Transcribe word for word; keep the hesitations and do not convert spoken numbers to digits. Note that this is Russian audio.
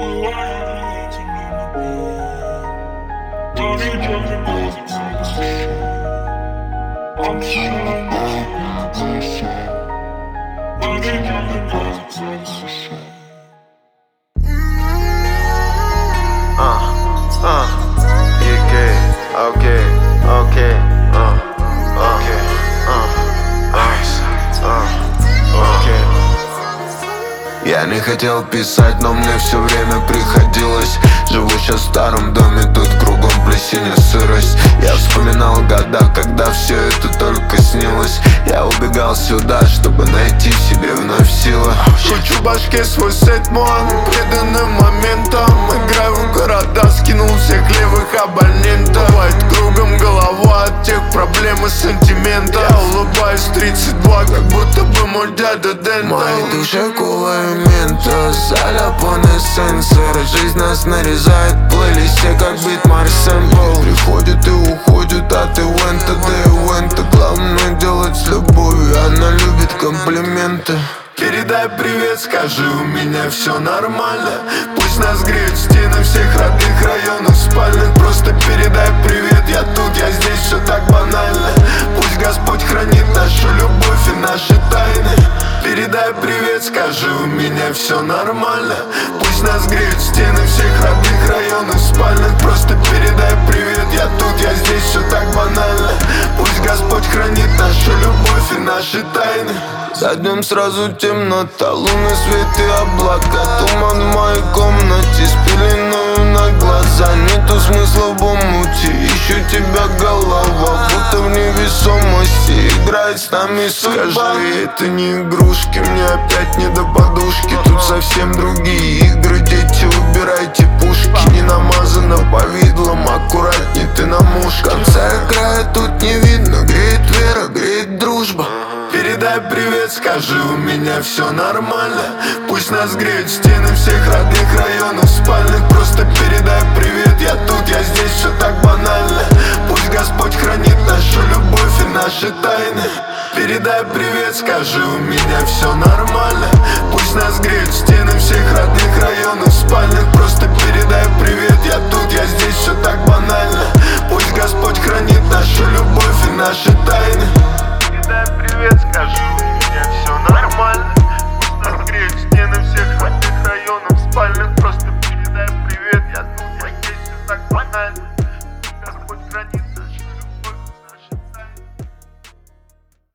Я не хотел писать, но мне все время приходилось. Живу сейчас в старом доме, тут кругом плесень и сырость. Я вспоминал года, когда все это только снилось. Я убегал сюда, чтобы найти в себе вновь силы. Кручу в башке свой сетман, преданным моментом. Играю в города, скинул всех левых абонентов. Бывает кругом голова от тех проблем и сантиментов. Я улыбаюсь тридцать два, как будто бы мой дядя Дэн. В моей душе кулы мента, заляпаны сенсоры. Жизнь нас нарезает в плейлисте, как бит Марсэмпл. Приходит и уходит, а ты вента, да и вента. Главное делать с любовью, она любит комплименты. Передай привет, скажи, у меня все нормально. Пусть нас греют стены всех родных районов спальных. Просто передай привет, я тут, я здесь, все так банально. Пусть Господь хранит нашу любовь и наши тайны. Передай привет, скажи, у меня все нормально. Пусть нас греют стены всех родных районов спальных. Просто передай привет, я тут, я здесь, все так банально. Пусть Господь хранит нашу любовь и наши тайны. За днем сразу темнота, лунный свет и облака. Туман в моей комнате с пеленою на глаза. Нету смысла в омуте, ищу тебя голова. Будто в невесомости играет с нами судьба. Скажи, это не игрушки, мне опять не до подушки. Тут совсем другие игры, дети, убирайте пушки. Не намазано повидлом, аккуратней ты на мушке. Конца и края тут не видно, греет вера, греет дружба. Передай привет, скажи, у меня все нормально. Пусть нас греют стены всех родных районов спальных. Просто передай привет, я тут, я здесь, все так банально. Пусть Господь хранит нашу любовь и наши тайны. Передай привет, скажи, у меня все нормально.